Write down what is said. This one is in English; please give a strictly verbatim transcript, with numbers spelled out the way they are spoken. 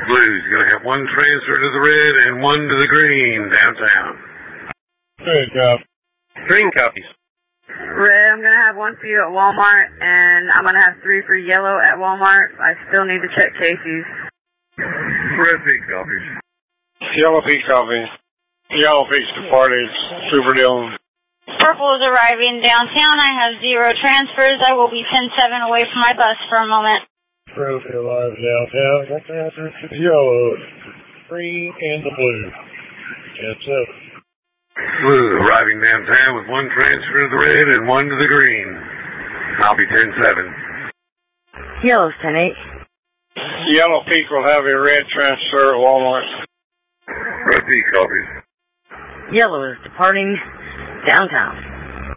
Blue's going to have one transfer to the red and one to the green downtown. Red copy. Green copies. Red, I'm going to have one for you at Walmart, and I'm going to have three for yellow at Walmart. I still need to check Casey's. Red P copies. Yellow P copies. Yellow P's departed. Super Dillon. Purple is arriving downtown. I have zero transfers. I will be ten seven away from my bus for a moment. Purple arrives downtown. Got transfers to the yellow, green, and the blue. ten seven. Blue arriving downtown with one transfer to the red and one to the green. I'll be ten seven. Yellow's ten eight. Yellow Peak will have a red transfer at Walmart. Red P copies. Yellow is departing downtown.